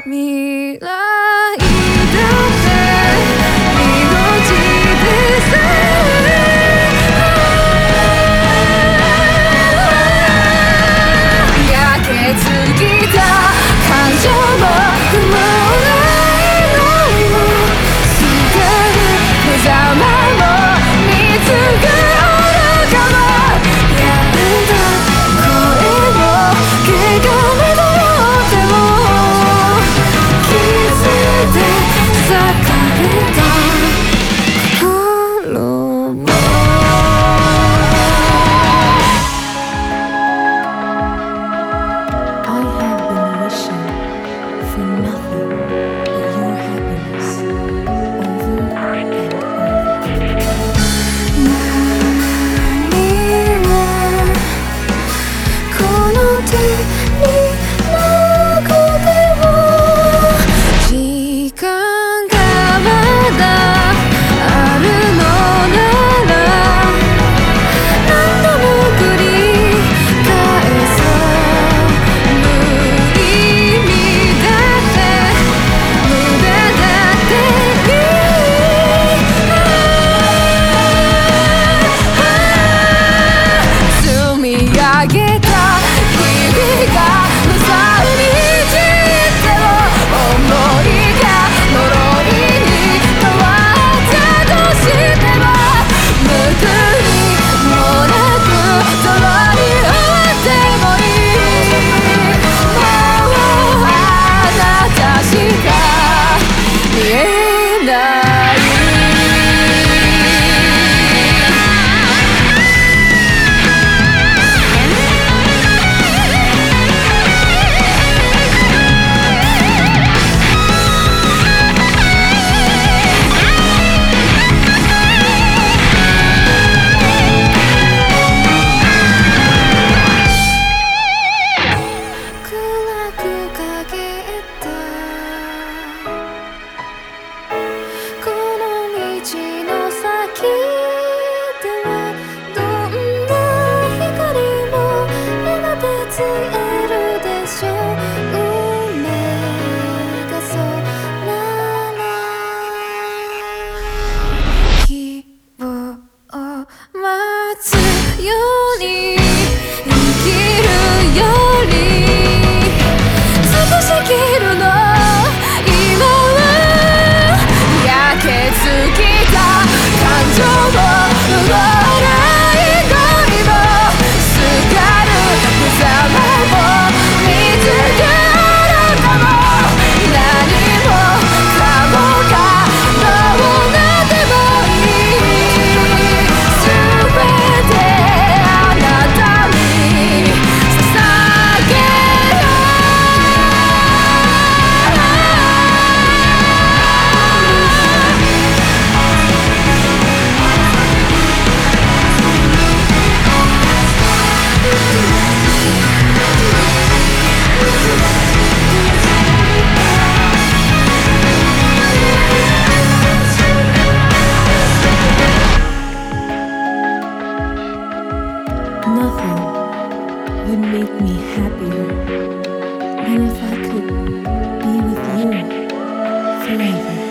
未来だって命でさえ焼けつぎた感情も雲ないのよ捨てる無様も見つけ愚かもやんだ声をけがめどっても傷で裂かれた心もI have been wishing for nothing but your happiness over and over. 何もこの手になくても時間がまだあるのなら何度も繰り返そう無意味だって無駄だっていい積み上げた日々が無残に散っても思いが呪いに変わったとしても報いもなく共に終わってもいいもうあなたしか見えない暗く陰ったこの道の先ではどんな光もやがて消えるでしょう運命がそうなら希望を待つように生きるより少し生きるの今は焼けつきた感情も笑い声もすがる無様も見つけるかも何もかもがどうなってもいい全てあなたに捧げるNothing would make me happier than if I could be with you forever.